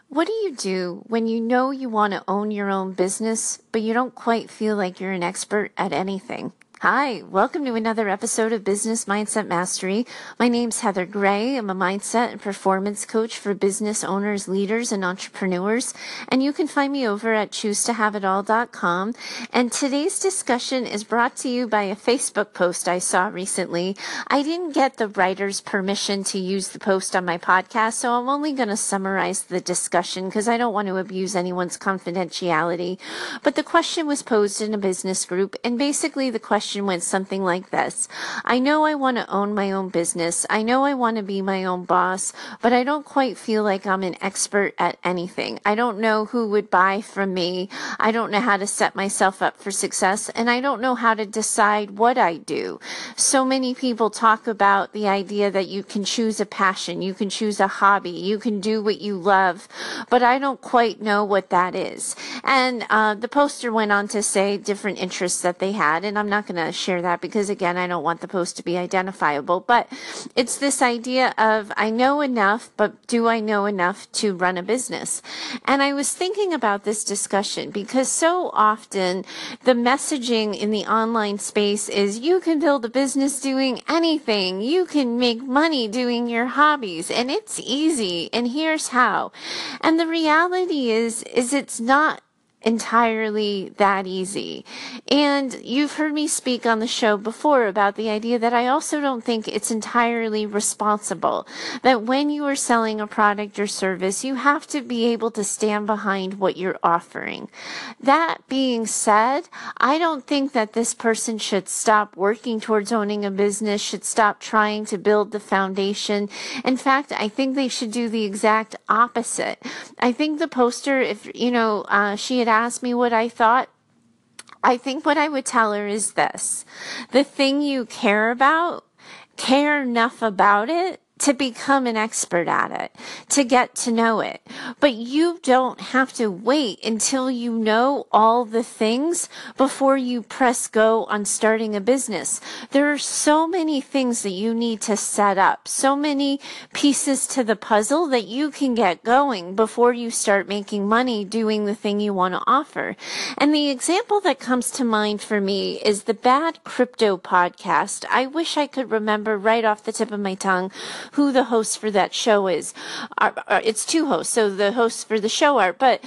What do you do when you know you want to own your own business, but you don't quite feel like you're an expert at anything? Hi, welcome to another episode of Business Mindset Mastery. My name's Heather Gray. I'm a mindset and performance coach for business owners, leaders, and entrepreneurs. And you can find me over at choosetohaveitall.com. And today's discussion is brought to you by a Facebook post I saw recently. I didn't get the writer's permission to use the post on my podcast, so I'm only going to summarize the discussion because I don't want to abuse anyone's confidentiality. But the question was posed in a business group, and basically the question went something like this. I know I want to own my own business. I know I want to be my own boss, but I don't quite feel like I'm an expert at anything. I don't know who would buy from me. I don't know how to set myself up for success, and I don't know how to decide what I do. So many people talk about the idea that you can choose a passion, you can choose a hobby, you can do what you love, but I don't quite know what that is. And the poster went on to say different interests that they had, and I'm not going to share that because, again, I don't want the post to be identifiable. But it's this idea of I know enough, but do I know enough to run a business? And I was thinking about this discussion because so often the messaging in the online space is you can build a business doing anything. You can make money doing your hobbies, and it's easy, and here's how. And the reality is it's not entirely that easy. And you've heard me speak on the show before about the idea that I also don't think it's entirely responsible, that when you are selling a product or service, you have to be able to stand behind what you're offering. That being said, I don't think that this person should stop working towards owning a business, should stop trying to build the foundation. In fact, I think they should do the exact opposite. I think the poster, if she had asked me what I thought, I think what I would tell her is this. The thing you care about, care enough about it to become an expert at it, to get to know it. But you don't have to wait until you know all the things before you press go on starting a business. There are so many things that you need to set up, so many pieces to the puzzle that you can get going before you start making money doing the thing you want to offer. And the example that comes to mind for me is the Bad Crypto podcast. I wish I could remember right off the tip of my tongue who the host for that show is. It's two hosts, so the hosts for the show are, but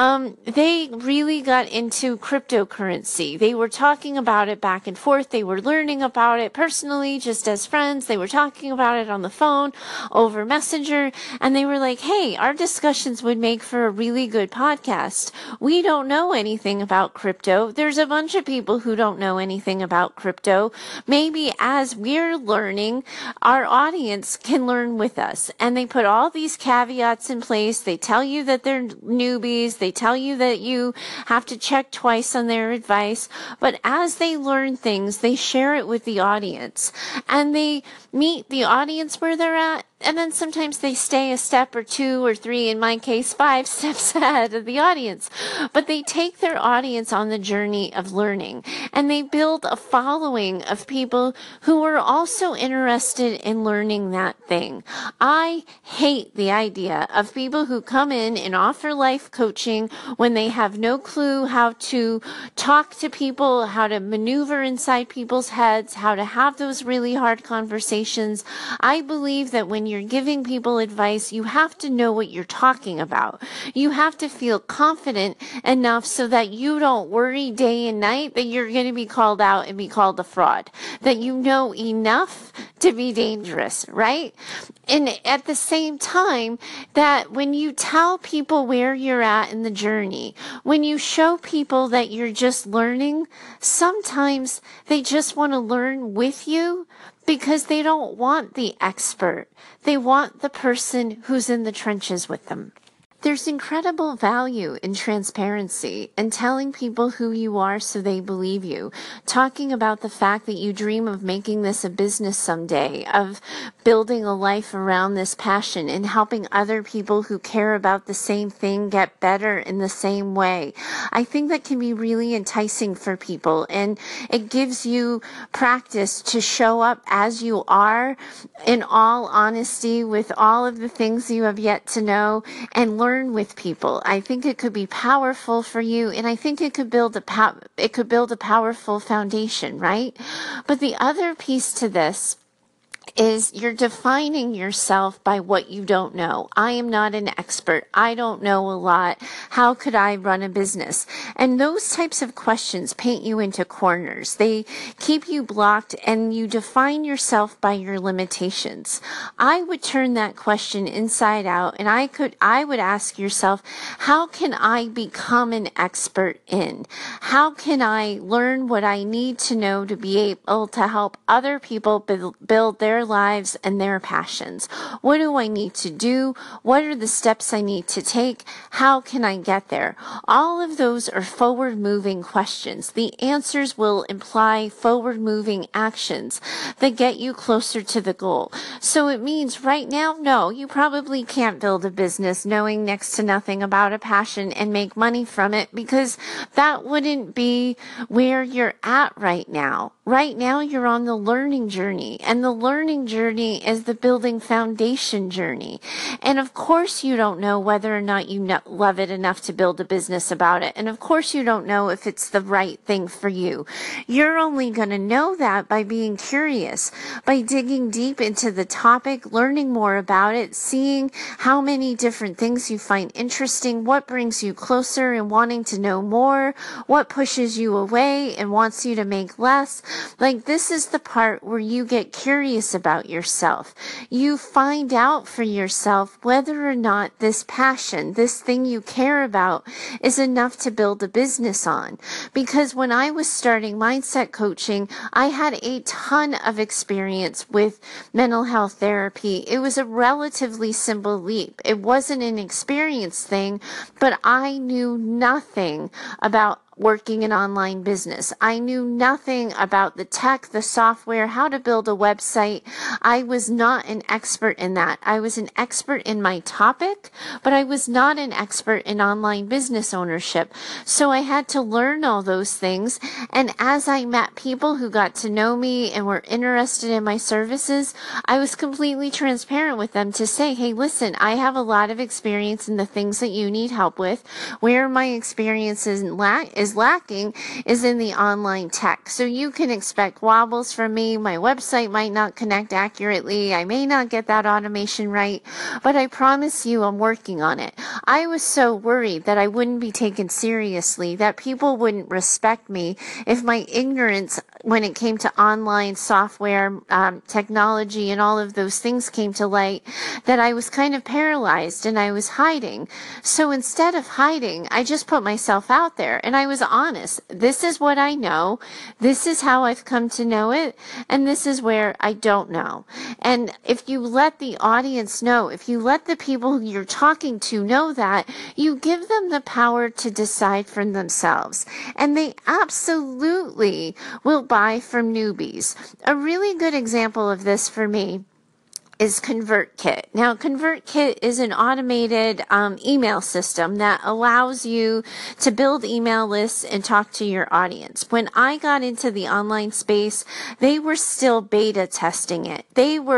they really got into cryptocurrency. They were talking about it back and forth. They were learning about it personally, just as friends. They were talking about it on the phone, over Messenger, and they were like, hey, our discussions would make for a really good podcast. We don't know anything about crypto. There's a bunch of people who don't know anything about crypto. Maybe as we're learning, our audience can learn with us. And they put all these caveats in place. They tell you that they're newbies. They tell you that you have to check twice on their advice. But as they learn things, they share it with the audience. And they meet the audience where they're at. And then sometimes they stay a step or two or three, in my case, 5 steps ahead of the audience. But they take their audience on the journey of learning. And they build a following of people who are also interested in learning that thing. I hate the idea of people who come in and offer life coaching when they have no clue how to talk to people, how to maneuver inside people's heads, how to have those really hard conversations. I believe that when you're giving people advice, you have to know what you're talking about. You have to feel confident enough so that you don't worry day and night that you're going to be called out and be called a fraud, that you know enough to be dangerous, right? And at the same time, that when you tell people where you're at in the journey, when you show people that you're just learning, sometimes they just want to learn with you because they don't want the expert. They want the person who's in the trenches with them. There's incredible value in transparency and telling people who you are so they believe you. Talking about the fact that you dream of making this a business someday, of building a life around this passion and helping other people who care about the same thing get better in the same way. I think that can be really enticing for people, and it gives you practice to show up as you are in all honesty with all of the things you have yet to know and learn learn with people. I think it could be powerful for you, and I think it could build a powerful foundation, right? But the other piece to this is you're defining yourself by what you don't know. I am not an expert. I don't know a lot. How could I run a business? And those types of questions paint you into corners. They keep you blocked, and you define yourself by your limitations. I would turn that question inside out, and I would ask yourself, how can I become an expert in? How can I learn what I need to know to be able to help other people build their lives and their passions? What do I need to do? What are the steps I need to take? How can I get there? All of those are forward-moving questions. The answers will imply forward-moving actions that get you closer to the goal. So it means right now, no, you probably can't build a business knowing next to nothing about a passion and make money from it, because that wouldn't be where you're at right now. Right now, you're on the learning journey, and the learning journey is the building foundation journey. And of course, you don't know whether or not you love it enough to build a business about it. And of course, you don't know if it's the right thing for you. You're only going to know that by being curious, by digging deep into the topic, learning more about it, seeing how many different things you find interesting, what brings you closer and wanting to know more, what pushes you away and wants you to make less. Like, this is the part where you get curious about yourself. You find out for yourself whether or not this passion, this thing you care about, is enough to build a business on. Because when I was starting mindset coaching, I had a ton of experience with mental health therapy. It was a relatively simple leap. It wasn't an experience thing, but I knew nothing about working an online business. I knew nothing about the tech, the software, how to build a website. I was not an expert in that. I was an expert in my topic, but I was not an expert in online business ownership. So I had to learn all those things. And as I met people who got to know me and were interested in my services, I was completely transparent with them to say, hey, listen, I have a lot of experience in the things that you need help with. Where my experience is lacking is in the online tech. So you can expect wobbles from me. My website might not connect accurately. I may not get that automation right, but I promise you I'm working on it. I was so worried that I wouldn't be taken seriously, that people wouldn't respect me if my ignorance when it came to online software, technology, and all of those things came to light, that I was kind of paralyzed and I was hiding. So instead of hiding, I just put myself out there and I was honest. This is what I know. This is how I've come to know it. And this is where I don't know. And if you let the audience know, if you let the people who you're talking to know that, you give them the power to decide for themselves. And they absolutely will buy from newbies. A really good example of this for me is ConvertKit. Now, ConvertKit is an automated email system that allows you to build email lists and talk to your audience. When I got into the online space, they were still beta testing it.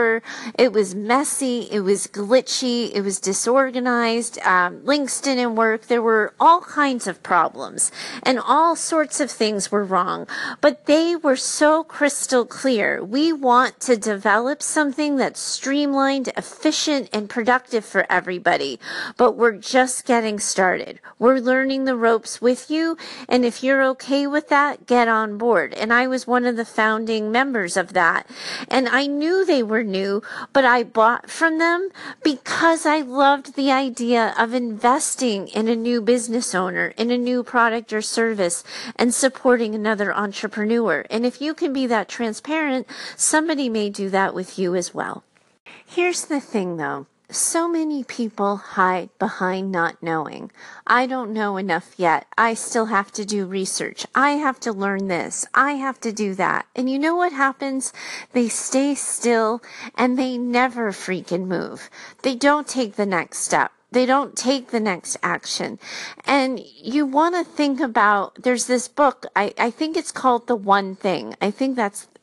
It was messy, it was glitchy, it was disorganized, links didn't work, there were all kinds of problems, and all sorts of things were wrong. But they were so crystal clear. We want to develop something that's streamlined, efficient, and productive for everybody. But we're just getting started. We're learning the ropes with you, and if you're okay with that, get on board. And I was one of the founding members of that. And I knew they were new, but I bought from them because I loved the idea of investing in a new business owner, in a new product or service, and supporting another entrepreneur. And if you can be that transparent, somebody may do that with you as well. Here's the thing, though. So many people hide behind not knowing. I don't know enough yet. I still have to do research. I have to learn this. I have to do that. And you know what happens? They stay still and they never freaking move. They don't take the next step. They don't take the next action. And you want to think about, there's this book, I think it's called The One Thing. I think that's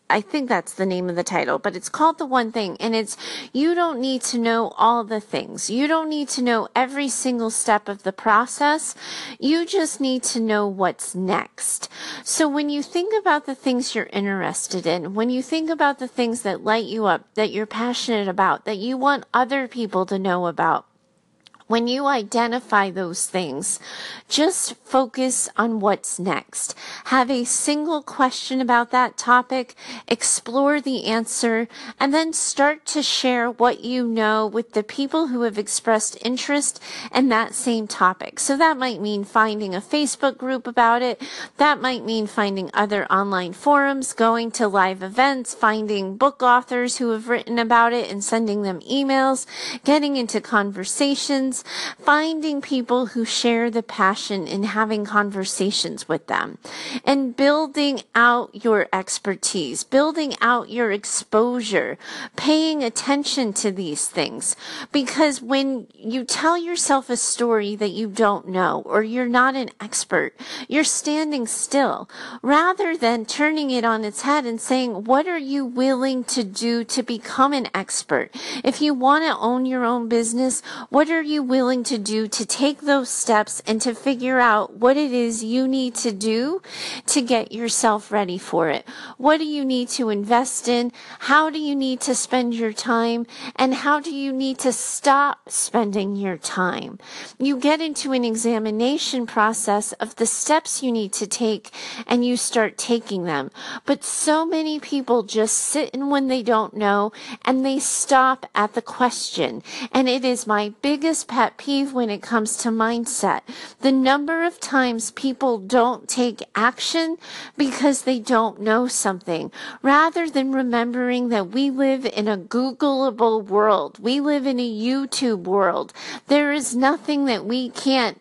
I think that's the name of the title, but it's called The One Thing. And it's, you don't need to know all the things. You don't need to know every single step of the process. You just need to know what's next. So when you think about the things you're interested in, when you think about the things that light you up, that you're passionate about, that you want other people to know about, when you identify those things, just focus on what's next. Have a single question about that topic, explore the answer, and then start to share what you know with the people who have expressed interest in that same topic. So that might mean finding a Facebook group about it. That might mean finding other online forums, going to live events, finding book authors who have written about it and sending them emails, getting into conversations, finding people who share the passion in having conversations with them, and building out your expertise, building out your exposure, paying attention to these things. Because when you tell yourself a story that you don't know, or you're not an expert, you're standing still, rather than turning it on its head and saying, what are you willing to do to become an expert? If you want to own your own business, what are you willing to do to take those steps and to figure out what it is you need to do to get yourself ready for it? What do you need to invest in? How do you need to spend your time? And how do you need to stop spending your time? You get into an examination process of the steps you need to take, and you start taking them. But so many people just sit in when they don't know, and they stop at the question. And it is my biggest pet peeve when it comes to mindset. The number of times people don't take action because they don't know something, rather than remembering that we live in a Googleable world. We live in a YouTube world. There is nothing that we can't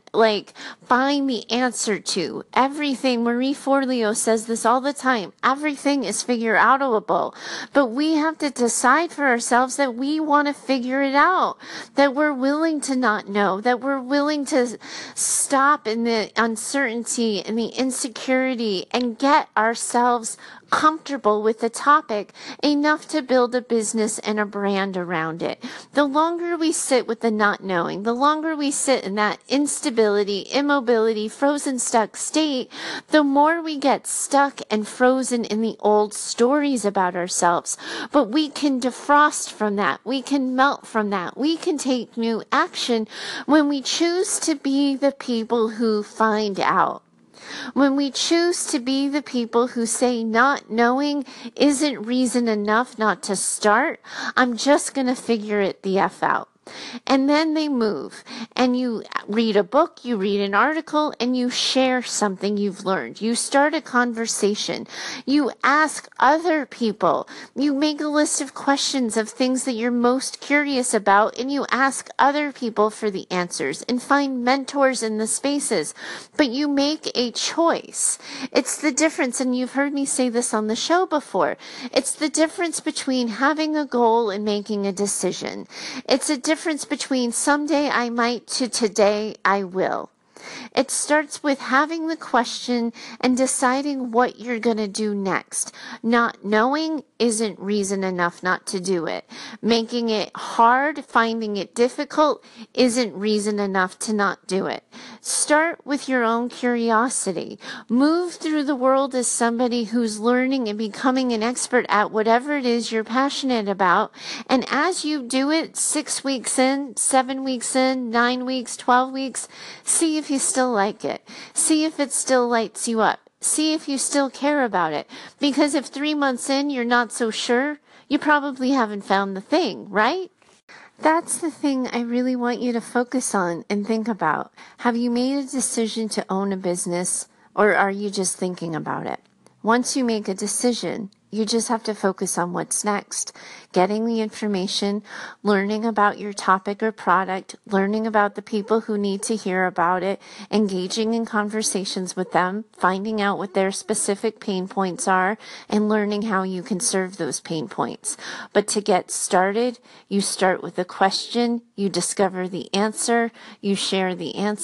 find the answer to. Everything, Marie Forleo says this all the time, everything is figure outable. But we have to decide for ourselves that we want to figure it out, that we're willing to not know, that we're willing to stop in the uncertainty and the insecurity and get ourselves comfortable with the topic enough to build a business and a brand around it. The longer we sit with the not knowing, the longer we sit in that instability, immobility, frozen stuck state, the more we get stuck and frozen in the old stories about ourselves. But we can defrost from that. We can melt from that. We can take new action when we choose to be the people who find out. When we choose to be the people who say not knowing isn't reason enough not to start, I'm just going to figure it the F out. And then they move, and you read a book, you read an article, and you share something you've learned. You start a conversation. You ask other people. You make a list of questions of things that you're most curious about, and you ask other people for the answers and find mentors in the spaces. But you make a choice. It's the difference, and you've heard me say this on the show before. It's the difference between having a goal and making a decision. It's a difference between someday I might to today I will. It starts with having the question and deciding what you're going to do next. Not knowing isn't reason enough not to do it. Making it hard, finding it difficult isn't reason enough to not do it. Start with your own curiosity. Move through the world as somebody who's learning and becoming an expert at whatever it is you're passionate about. And as you do it, 6 weeks in, 7 weeks in, 9 weeks, 12 weeks, see if you still like it. See if it still lights you up. See if you still care about it. Because if 3 months in you're not so sure, you probably haven't found the thing, right? That's the thing I really want you to focus on and think about. Have you made a decision to own a business, or are you just thinking about it? Once you make a decision, you just have to focus on what's next. Getting the information, learning about your topic or product, learning about the people who need to hear about it, engaging in conversations with them, finding out what their specific pain points are, and learning how you can serve those pain points. But to get started, you start with a question, you discover the answer, you share the answer,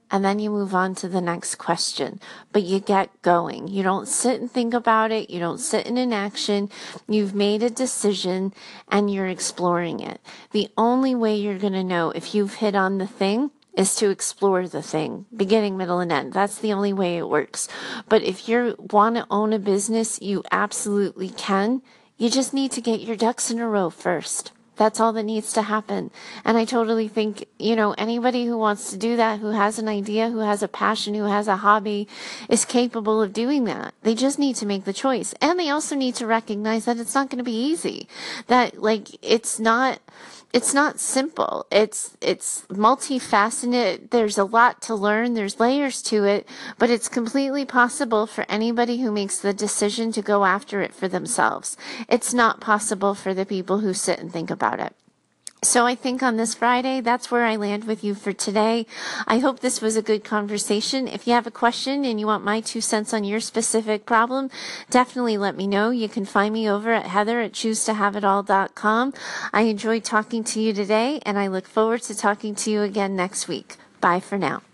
and then you move on to the next question. But you get going. You don't sit and think about it. You don't sit in inaction. You've made a decision and you're exploring it. The only way you're going to know if you've hit on the thing is to explore the thing, beginning, middle, and end. That's the only way it works. But if you want to own a business, you absolutely can. You just need to get your ducks in a row first. That's all that needs to happen. And I totally think, anybody who wants to do that, who has an idea, who has a passion, who has a hobby, is capable of doing that. They just need to make the choice. And they also need to recognize that it's not going to be easy. That, it's not simple. It's multifaceted. There's a lot to learn. There's layers to it, but it's completely possible for anybody who makes the decision to go after it for themselves. It's not possible for the people who sit and think about it. So I think on this Friday, that's where I land with you for today. I hope this was a good conversation. If you have a question and you want my 2 cents on your specific problem, definitely let me know. You can find me over at heather@choosetohaveitall.com. I enjoyed talking to you today, and I look forward to talking to you again next week. Bye for now.